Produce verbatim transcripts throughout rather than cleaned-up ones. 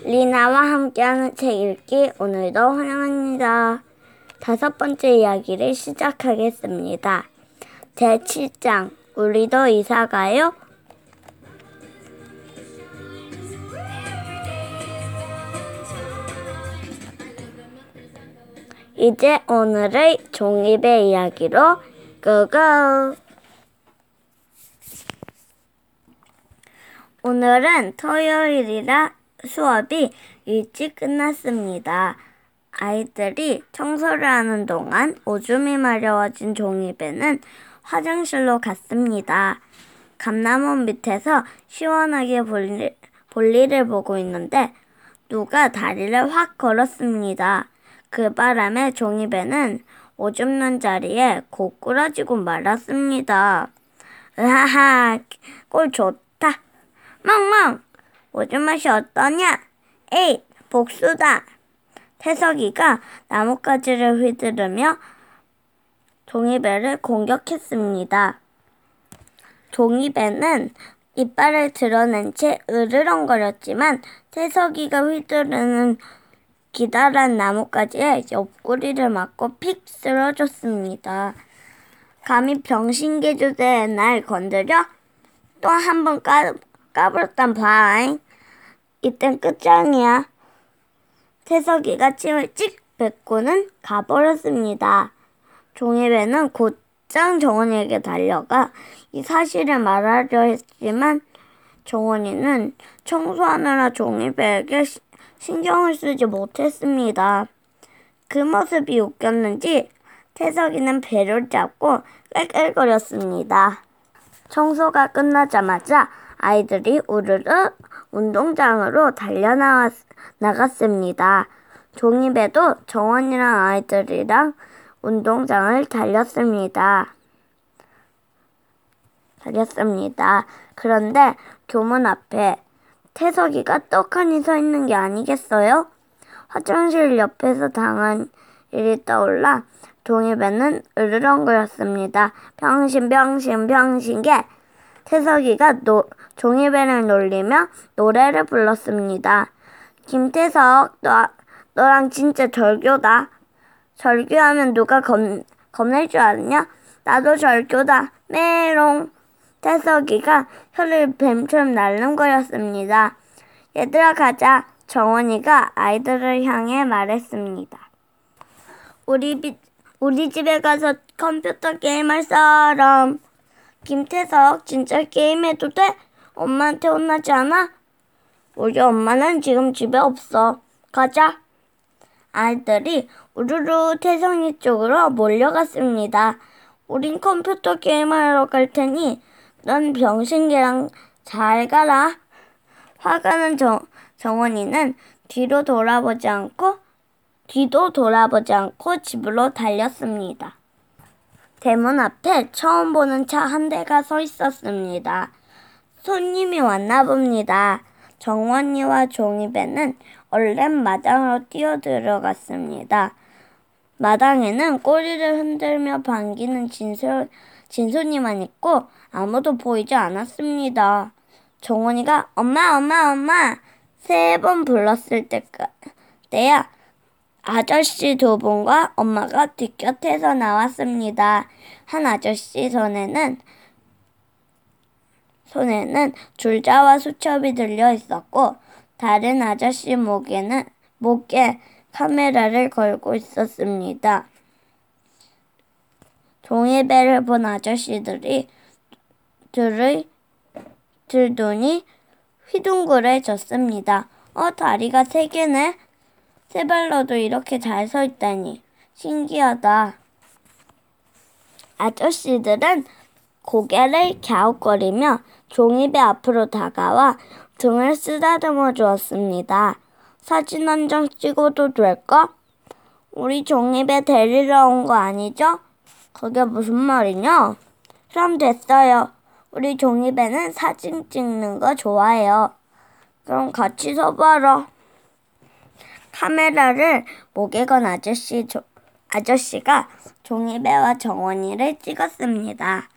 리나와 함께하는 책 읽기 오늘도 환영합니다. 다섯 번째 이야기를 시작하겠습니다. 제칠 장 우리도 이사가요? 이제 오늘의 종이배 이야기로 고고! 오늘은 토요일이라 수업이 일찍 끝났습니다. 아이들이 청소를 하는 동안 오줌이 마려워진 종이배는 화장실로 갔습니다. 감나무 밑에서 시원하게 볼일, 볼일을 보고 있는데 누가 다리를 확 걸었습니다. 그 바람에 종이배는 오줌 눈 자리에 고꾸라지고 말았습니다. 으하하, 꼴 좋다. 멍멍, 오줌 맛이 어떠냐? 에이, 복수다. 태석이가 나뭇가지를 휘두르며 종이배를 공격했습니다. 종이배는 이빨을 드러낸 채 으르렁거렸지만 태석이가 휘두르는 기다란 나뭇가지에 옆구리를 맞고 픽 쓰러졌습니다. 감히 병신개 주제에 날 건드려? 또 한 번 까, 까불었단 봐잉. 이땐 끝장이야. 태석이가 침을 찍 뱉고는 가버렸습니다. 종이배는 곧장 정원이에게 달려가 이 사실을 말하려 했지만 정원이는 청소하느라 종이배에게 시, 신경을 쓰지 못했습니다. 그 모습이 웃겼는지 태석이는 배를 잡고 깔깔거렸습니다. 청소가 끝나자마자 아이들이 우르르 운동장으로 달려나갔습니다. 종이배도 정원이랑 아이들이랑 운동장을 달렸습니다. 달렸습니다. 그런데 교문 앞에 태석이가 떡하니 서 있는 게 아니겠어요? 화장실 옆에서 당한 일이 떠올라 종이배는 으르렁거렸습니다. 병신 병신 병신개. 태석이가 노, 종이배를 놀리며 노래를 불렀습니다. 김태석, 너, 너랑 진짜 절교다. 절교하면 누가 겁, 겁낼 줄 아느냐? 나도 절교다. 메롱. 태석이가 혀를 뱀처럼 날름거렸습니다. 얘들아 가자. 정원이가 아이들을 향해 말했습니다. 우리, 비, 우리 집에 가서 컴퓨터 게임할 사람. 김태석, 진짜 게임해도 돼? 엄마한테 혼나지 않아? 우리 엄마는 지금 집에 없어. 가자. 아이들이 우르르 태성이 쪽으로 몰려갔습니다. 우린 컴퓨터 게임하러 갈 테니 넌 병신개랑 잘 가라. 화가 난 정, 정원이는 뒤로 돌아보지 않고 뒤도 돌아보지 않고 집으로 달렸습니다. 대문 앞에 처음 보는 차 한 대가 서 있었습니다. 손님이 왔나 봅니다. 정원이와 종이배는 얼른 마당으로 뛰어들어갔습니다. 마당에는 꼬리를 흔들며 반기는 진소, 진소니만 있고 아무도 보이지 않았습니다. 정원이가 엄마 엄마 엄마 세 번 불렀을 때까, 때야 아저씨 두 분과 엄마가 뒷곁에서 나왔습니다. 한 아저씨 손에는 손에는 줄자와 수첩이 들려 있었고 다른 아저씨 목에는 목에 카메라를 걸고 있었습니다. 종이배를 본 아저씨들이 들의 들더니 휘둥그레졌습니다. 어, 다리가 세 개네. 세 발로도 이렇게 잘 서 있다니 신기하다. 아저씨들은 고개를 갸웃거리며 종이배 앞으로 다가와 등을 쓰다듬어 주었습니다. 사진 한 장 찍어도 될까? 우리 종이배 데리러 온 거 아니죠? 그게 무슨 말이냐? 그럼 됐어요. 우리 종이배는 사진 찍는 거 좋아해요. 그럼 같이 서봐라. 카메라를 목에 건 아저씨, 조, 아저씨가 종이배와 정원이를 찍었습니다.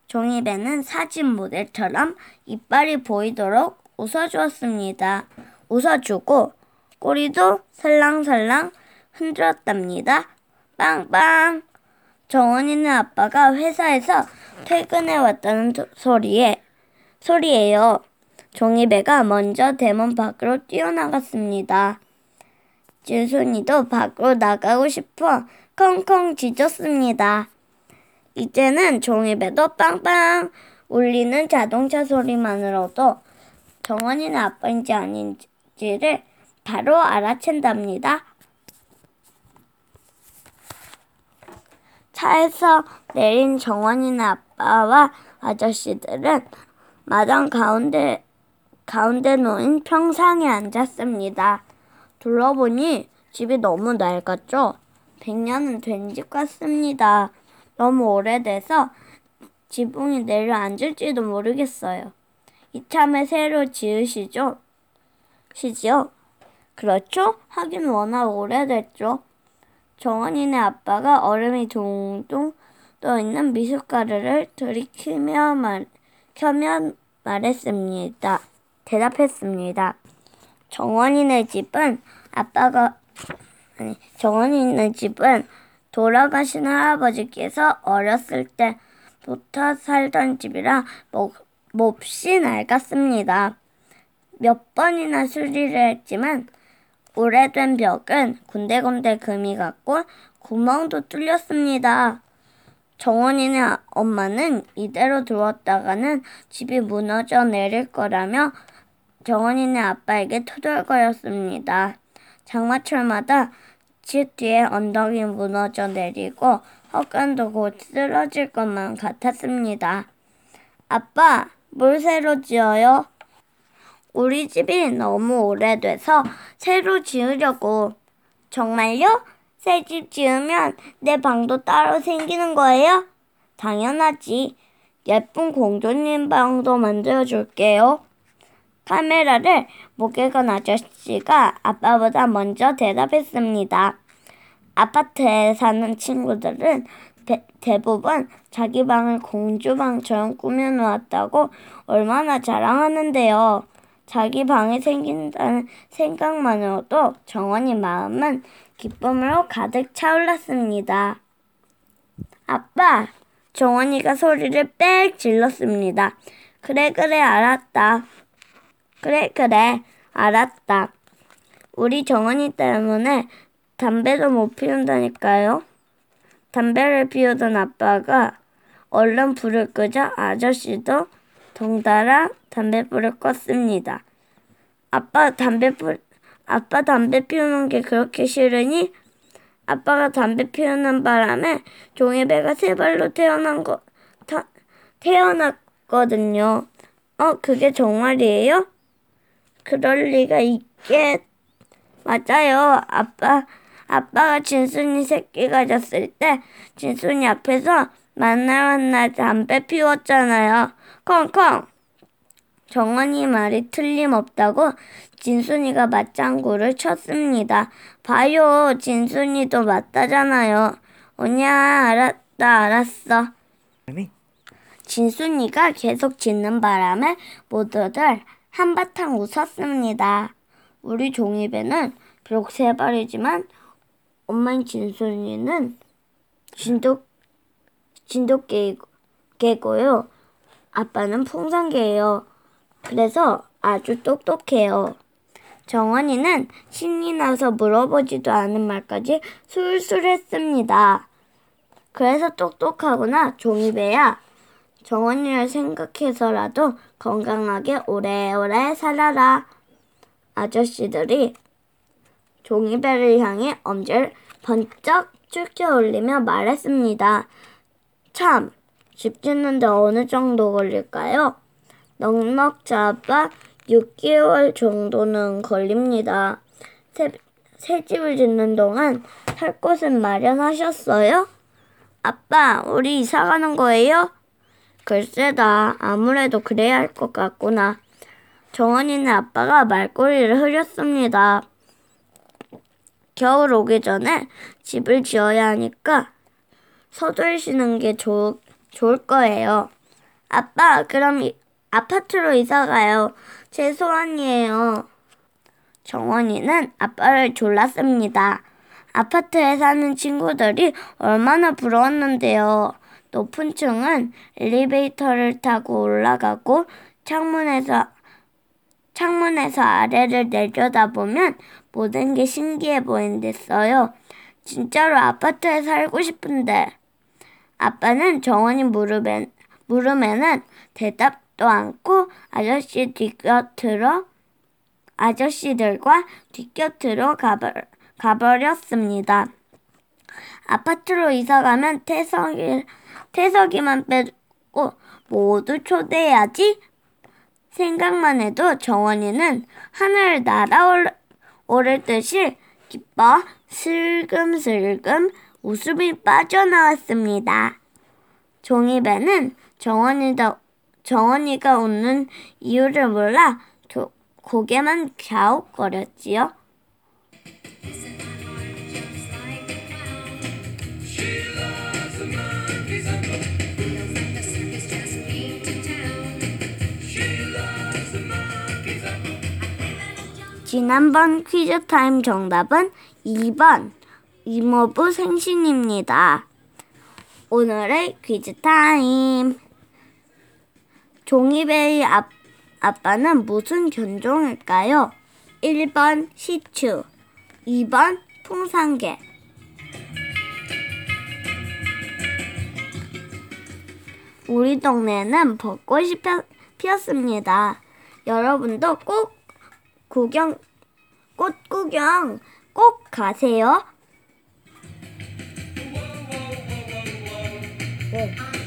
종이배는 사진 모델처럼 이빨이 보이도록 웃어주었습니다. 웃어주고 꼬리도 살랑살랑 흔들었답니다. 빵빵! 정원이네 아빠가 회사에서 퇴근해 왔다는 소리에, 소리예요. 종이배가 먼저 대문 밖으로 뛰어나갔습니다. 진순이도 밖으로 나가고 싶어 컹컹 짖었습니다. 이제는 종이배도 빵빵 울리는 자동차 소리만으로도 정원이네 아빠인지 아닌지를 바로 알아챈답니다. 차에서 내린 정원이네 아빠와 아저씨들은 마당 가운데, 가운데 놓인 평상에 앉았습니다. 둘러보니 집이 너무 낡았죠? 백 년은 된 집 같습니다. 너무 오래돼서 지붕이 내려앉을지도 모르겠어요. 이참에 새로 지으시죠? 시지요? 그렇죠? 하긴 워낙 오래됐죠. 정원이네 아빠가 얼음이 둥둥 떠있는 미숫가루를 들이키며 말, 켜며 말했습니다. 대답했습니다. 정원이네 집은 아빠가 아니 정원이네 집은 돌아가신 할아버지께서 어렸을 때부터 살던 집이라 몹, 몹시 낡았습니다. 몇 번이나 수리를 했지만 오래된 벽은 군데군데 금이 갔고 구멍도 뚫렸습니다. 정원이네 엄마는 이대로 두었다가는 집이 무너져 내릴 거라며 정원이네 아빠에게 토들거렸습니다. 장마철마다 집 뒤에 언덕이 무너져 내리고 헛간도 곧 쓰러질 것만 같았습니다. 아빠, 뭘 새로 지어요? 우리 집이 너무 오래돼서 새로 지으려고. 정말요? 새 집 지으면 내 방도 따로 생기는 거예요? 당연하지. 예쁜 공주님 방도 만들어줄게요. 카메라를 목에 건 아저씨가 아빠보다 먼저 대답했습니다. 아파트에 사는 친구들은 대, 대부분 자기 방을 공주방처럼 꾸며놓았다고 얼마나 자랑하는데요. 자기 방이 생긴다는 생각만으로도 정원이 마음은 기쁨으로 가득 차올랐습니다. 아빠! 정원이가 소리를 빽 질렀습니다. 그래 그래 알았다. 그래 그래 알았다. 우리 정원이 때문에 담배도 못 피운다니까요. 담배를 피우던 아빠가 얼른 불을 끄자 아저씨도 덩달아 담배불을 껐습니다. 아빠 담배 불, 아빠 담배 피우는 게 그렇게 싫으니? 아빠가 담배 피우는 바람에 종이배가 세 발로 태어난 거, 타, 태어났거든요. 어, 그게 정말이에요? 그럴 리가 있겠. 맞아요. 아빠, 아빠가 진순이 새끼 가졌을 때 진순이 앞에서 만날 만날 담배 피웠잖아요. 콩콩. 정원이 말이 틀림없다고 진순이가 맞장구를 쳤습니다. 봐요. 진순이도 맞다잖아요. 오냐 알았다 알았어. 진순이가 계속 짖는 바람에 모두들 한바탕 웃었습니다. 우리 종이배는 비록 세 발이지만 엄마인 진순이는 진돗, 진돗개고요. 아빠는 풍선개예요. 그래서 아주 똑똑해요. 정원이는 신이 나서 물어보지도 않은 말까지 술술 했습니다. 그래서 똑똑하구나 종이배야. 정원이를 생각해서라도 건강하게 오래오래 살아라. 아저씨들이 종이배를 향해 엄지를 번쩍 쭉 올리며 말했습니다. 참, 집 짓는데 어느 정도 걸릴까요? 넉넉 잡아 육 개월 정도는 걸립니다. 새, 새 집을 짓는 동안 살 곳은 마련하셨어요? 아빠, 우리 이사 가는 거예요? 글쎄다, 아무래도 그래야 할 것 같구나. 정원이네 아빠가 말꼬리를 흐렸습니다. 겨울 오기 전에 집을 지어야 하니까 서두르시는 게 좋, 좋을 거예요. 아빠, 그럼 이, 아파트로 이사 가요. 제 소원이에요. 정원이는 아빠를 졸랐습니다. 아파트에 사는 친구들이 얼마나 부러웠는데요. 높은 층은 엘리베이터를 타고 올라가고 창문에서 창문에서 아래를 내려다보면 모든 게 신기해 보인댔어요. 진짜로 아파트에 살고 싶은데. 아빠는 정원이 물음에, 물음에는 대답도 않고 아저씨 뒤곁으로 아저씨들과 뒤곁으로 가버, 가버렸습니다. 아파트로 이사가면 태석이, 태석이만 빼고 모두 초대해야지. 생각만 해도 정원이는 하늘을 날아오를 듯이 기뻐 슬금슬금 웃음이 빠져나왔습니다. 종이배는 정원이가, 정원이가 웃는 이유를 몰라 조, 고개만 갸웃거렸지요. 지난번 퀴즈타임 정답은 이 번 이모부 생신입니다. 오늘의 퀴즈타임. 종이배의 아, 아빠는 무슨 견종일까요? 일 번 시추, 이 번 풍산개. 우리 동네에는 벚꽃이 피었습니다. 여러분도 꼭 구경, 꽃 구경 꼭 가세요. 네.